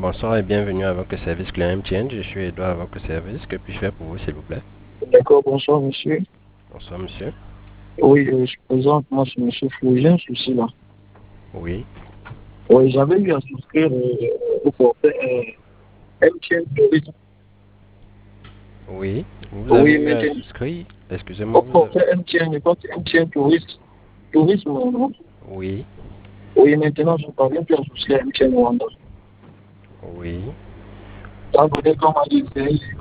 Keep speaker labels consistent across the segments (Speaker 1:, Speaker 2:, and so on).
Speaker 1: Bonsoir et bienvenue à votre service client MTN. Je suis Edouard à votre service. Que puis-je faire pour vous, s'il vous plaît?
Speaker 2: D'accord, bonsoir monsieur.
Speaker 1: Bonsoir, monsieur.
Speaker 2: Oui, je présente, moi c'est monsieur Fou, j'ai un souci là.
Speaker 1: Oui,
Speaker 2: Oui, j'avais eu à souscrire au forfait MTN Tourisme.
Speaker 1: oui. Vous avez
Speaker 2: Oui,
Speaker 1: eu à
Speaker 2: maintenant,
Speaker 1: souscrire? Excusez-moi,
Speaker 2: au
Speaker 1: vous avez...
Speaker 2: forfait MTN, je pense que MTN Tourisme. Tourisme, non?
Speaker 1: Oui,
Speaker 2: Oui, maintenant je ne parviens plus à souscrire MTN Rwanda.
Speaker 1: oui.
Speaker 2: Ça veut dire qu'on m'a dit que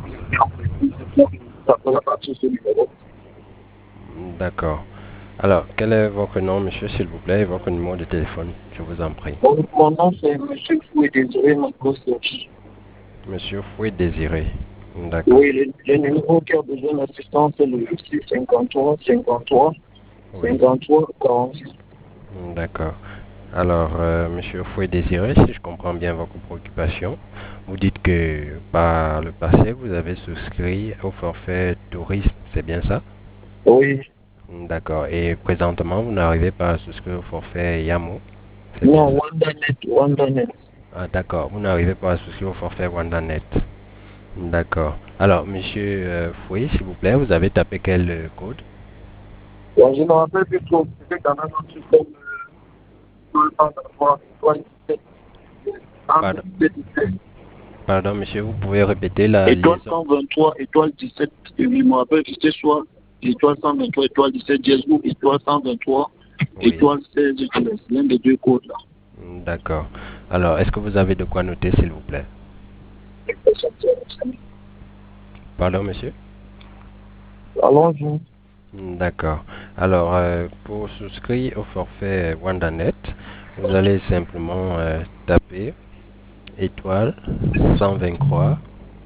Speaker 2: ça ne va pas sur ce numéro.
Speaker 1: D'accord. Alors, quel est votre nom, monsieur, s'il vous plaît, et votre numéro de téléphone? Je vous en prie.
Speaker 2: Mon nom c'est monsieur Fou et Désiré Marcos.
Speaker 1: Monsieur Fouet Désiré. D'accord.
Speaker 2: Oui, le numéro qui a besoin d'assistance c'est le 653 53
Speaker 1: Oui,
Speaker 2: 53 46.
Speaker 1: d'accord. Alors, monsieur Fouet Désiré, si je comprends bien votre préoccupation, vous dites que par le passé, vous avez souscrit au forfait tourisme, c'est bien ça?
Speaker 2: Oui.
Speaker 1: D'accord. Et présentement, vous n'arrivez pas à souscrire au forfait Yamo, c'est bien
Speaker 2: Non,
Speaker 1: ça?
Speaker 2: WandaNet, WandaNet.
Speaker 1: Ah, d'accord. Vous n'arrivez pas à souscrire au forfait WandaNet. D'accord. Alors, monsieur Fouet, s'il vous plaît, vous avez tapé quel code?
Speaker 2: Bon, je me rappelle plus trop, c'était quand même un truc comme le temps d'avoir étoile 17,
Speaker 1: Pardon,
Speaker 2: 17,
Speaker 1: pardon, monsieur, vous pouvez répéter la
Speaker 2: étoile
Speaker 1: liaison?
Speaker 2: 123, étoile 17, et je me rappelle que c'était soit étoile 123, étoile 17, dièse ou étoile 123,
Speaker 1: Oui.
Speaker 2: étoile 16, l'un des deux codes là.
Speaker 1: D'accord. Alors, est-ce que vous avez de quoi noter, s'il vous plaît? Pardon, monsieur?
Speaker 2: Allons-y.
Speaker 1: D'accord. Alors, pour souscrire au forfait WandaNet, vous allez simplement taper étoile 123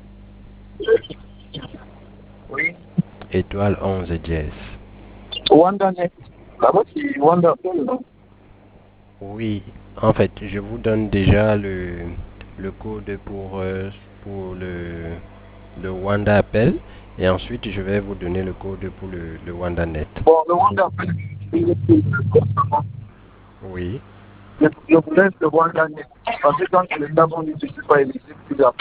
Speaker 2: Oui.
Speaker 1: étoile 11 dièse.
Speaker 2: WandaNet. Là-bas, c'est WandaPhone, non?
Speaker 1: Oui, en fait, je vous donne déjà le code pour le Wanda Appel et ensuite je vais vous donner le code pour le WandaNet.
Speaker 2: Bon, le WandaPhone, c'est le code.
Speaker 1: Oui.
Speaker 2: Je vous laisse le WandaNet. Parce que quand je le tape, on dit que je ne suis pas éligible, puis après,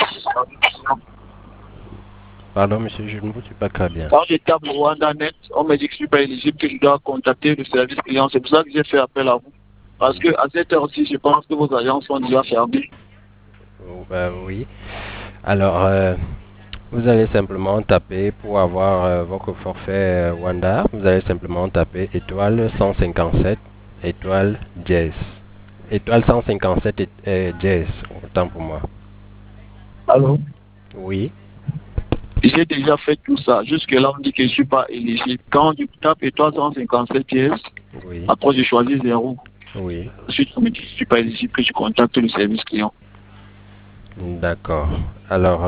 Speaker 1: Pardon, monsieur, je ne vous suis pas très bien.
Speaker 2: quand je tape le WandaNet, on me dit que je ne suis pas éligible, que je dois contacter le service client. C'est pour ça que j'ai fait appel à vous. Parce qu'à cette heure-ci, je pense que vos agences sont déjà fermées.
Speaker 1: Oui. Alors, vous allez simplement taper pour avoir votre forfait Wanda. Vous allez simplement taper étoile 157 étoile dièse. Étoile 157 dièse, autant pour moi.
Speaker 2: Allô?
Speaker 1: Oui,
Speaker 2: J'ai déjà fait tout ça. Jusque-là, on me dit que je ne suis pas éligible. Quand je tape étoile 157 pièces,
Speaker 1: oui,
Speaker 2: après, je choisis 0.
Speaker 1: oui.
Speaker 2: Ensuite, on me dit que je ne suis pas éligible, que je contacte le service client.
Speaker 1: D'accord. Alors,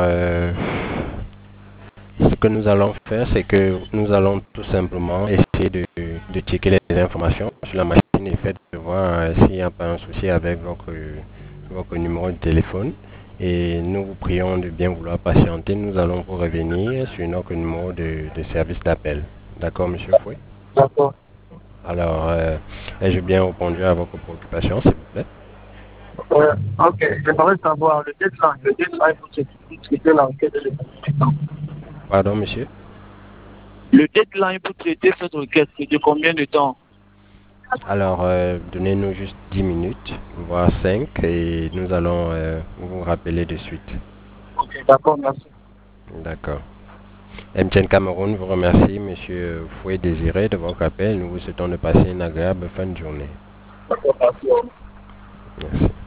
Speaker 1: ce que nous allons faire, c'est que nous allons tout simplement essayer de checker les informations sur la machine et fait de voir s'il n'y a pas un souci avec votre numéro de téléphone. Et nous vous prions de bien vouloir patienter. Nous allons vous revenir sur notre numéro de service d'appel. D'accord, monsieur Fouet?
Speaker 2: D'accord.
Speaker 1: Alors, ai-je bien répondu à votre préoccupation, s'il vous plaît?
Speaker 2: Ok, j'aimerais savoir le deadline pour traiter l'enquête et le temps.
Speaker 1: Pardon, monsieur?
Speaker 2: Le deadline pour traiter cette requête, c'est de combien de temps?
Speaker 1: Alors, donnez-nous juste 10 minutes, voire 5, et nous allons vous rappeler de suite.
Speaker 2: Ok, d'accord, merci.
Speaker 1: D'accord. MTN Cameroun vous remercie, monsieur Fouet Désiré, de votre appel. Nous vous souhaitons de passer une agréable fin de journée.
Speaker 2: D'accord, merci.
Speaker 1: Merci.